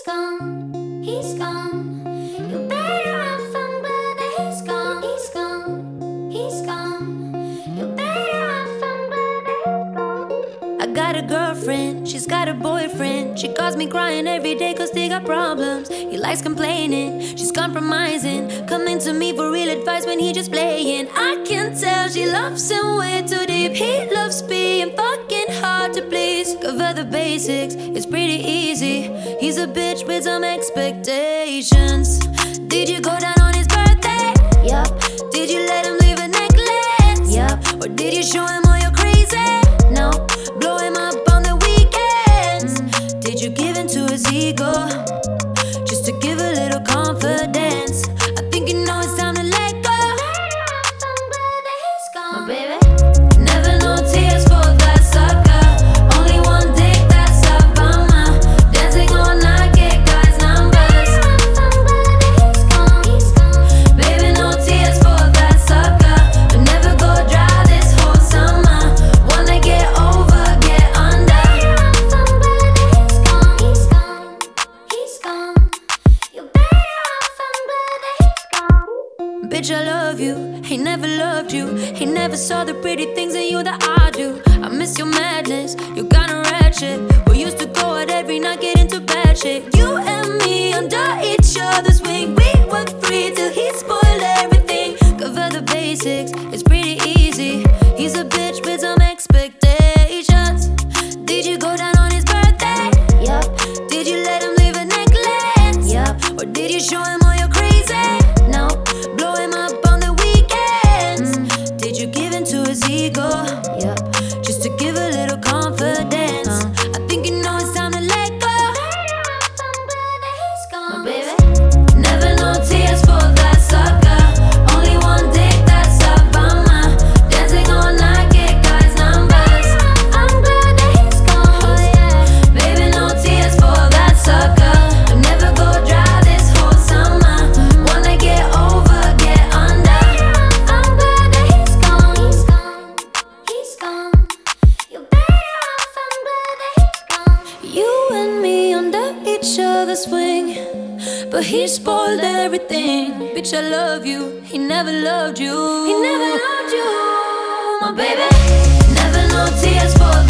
gone, he's gone. You better run from brother, he's gone, he's gone, he's gone. You better run from brother, he's gone. I got a girlfriend, she's got a boyfriend. She calls me crying every day cause they got problems. He likes complaining, she's compromising, coming to me for real advice when he just playing. I can tell she loves him way too deep. He loves being fucking hard to please. Cover the basics, it's pretty easy. He's a bitch with some expectations. Did you go down on his birthday? Yup. Did you let him leave a necklace? Yup. Or did you show him all your crazy? No. Blow him up on the weekends? Did you give in to his ego? Just to give a little confidence. I think you know it's time to let go. My baby. Never no tears for that sucker. Only one dick, that's a bummer. Dancing all night, get guys' numbers. Baby, no tears for that sucker. But never go dry this whole summer. Wanna get over, get under. He's gone, he's gone. You better run from brother, he's gone. Bitch, I love you. He never loved you. He never saw the pretty things in you that I do. I miss your madness. You kinda ratchet. We used to go out every night, get into bad shit. You and me under each other's wing. We were free till he spoiled everything. Cover the basics, it's pretty easy. He's a bitch with some expectations. Did you go down on his birthday? Yup. Did you let him leave a necklace? Yup. Or did you show him all your crazy? No. Blow him up on the weekends? Did you give in to his ego? Yup. Just to give a little confidence. I think you know it's time to let go. My baby. Never no tears for that sucker. Only one dick, that's a bummer. Dancing all night, get guys' numbers. I'm glad that he's gone. Baby, no tears for that sucker. But never go dry this whole summer. Wanna get over, get under. I'm glad that he's gone. He's gone. You better run from brother, he's gone. You and me under each other's wing, but he spoiled everything. Bitch, I love you. He never loved you. He never loved you, my baby. Never no tears for